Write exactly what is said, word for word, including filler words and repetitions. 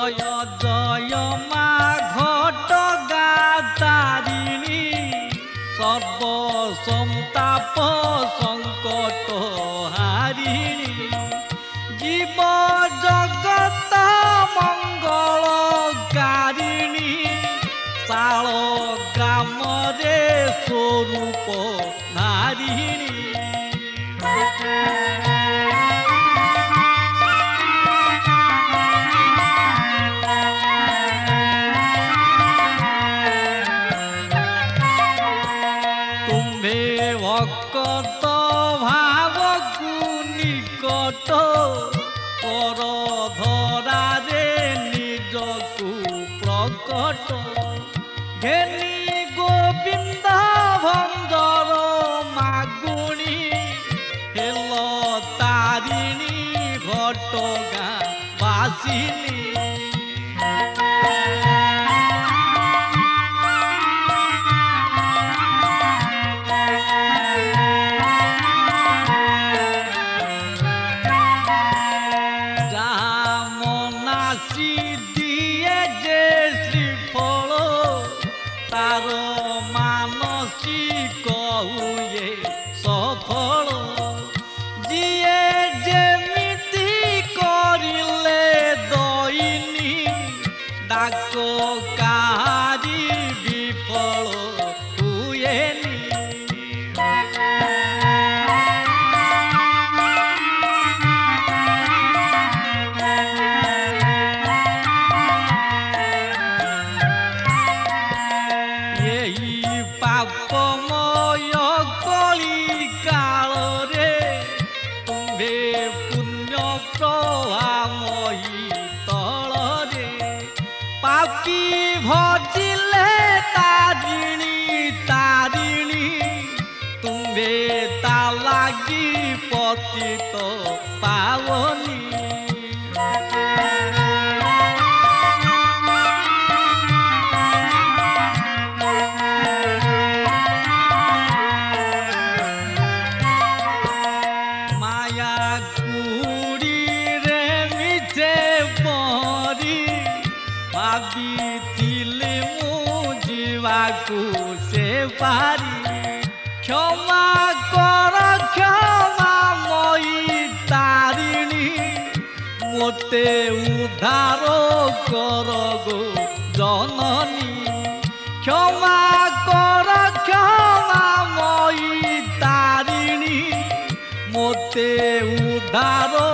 জয় জয় মা ঘটগা তারিণী সর্ব সন্তাপ সংকট হারিণী জীব জগত মঙ্গলকারিণী শাଳ গ্রামরে স্বরূপ ধারিণী तुम्हे भक्त भावकु निकट कर धरारे निजकु प्रकट घेनी गोविंद भंजर मागुणी हेल तारिणी घटगा बासिनी दिए जे श्रीफल तार मानसिक हुए सफल जिए जेमिति करिले दईनी डाक काहारी विफल हुएनी पापमय कली काल रे तुम्हे पुण्य प्रभामयी तल रे पापी भजिले तारिणी तारिणी तुम्हे ता लागी पतित पावनी भाविथिले मु जीवाकू से पारी क्षमा कर क्षमा मयी तारिणी मोते उद्धार कर गो जननी क्षमा कर क्षमा मयी तारिणी मोते उद्धार